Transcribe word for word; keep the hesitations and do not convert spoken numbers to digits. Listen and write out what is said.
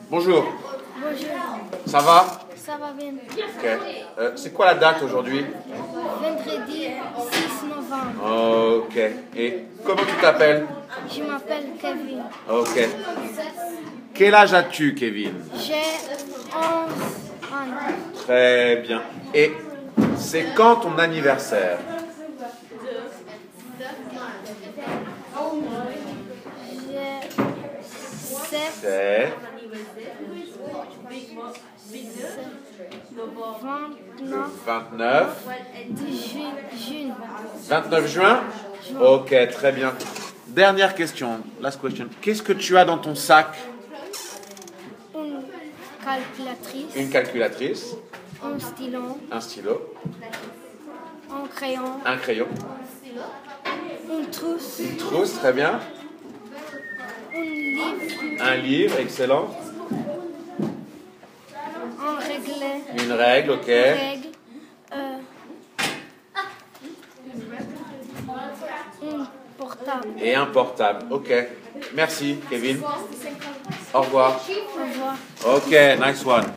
Bonjour, Bonjour, ça va? ça va bien. Ok. Euh, c'est quoi la date aujourd'hui? Vendredi six novembre. Ok. Et comment tu t'appelles? Je m'appelle Kevin. Ok. Quel âge as-tu, Kevin? J'ai onze ans. Très bien. Et c'est quand ton anniversaire? J'ai sept, C'est vingt-neuf, vingt-neuf. juin. vingt-neuf juin? Ok, très bien. Dernière question, last question. Qu'est-ce que tu as dans ton sac? Une calculatrice, Une calculatrice, un stylo, un stylo, un crayon, un crayon, une trousse, une trousse, très bien, un livre, un livre, excellent, un règle, une règle, ok, règle, euh, un portable. et un portable. Ok. Merci, Kevin. Au revoir. Au revoir. Ok, nice one.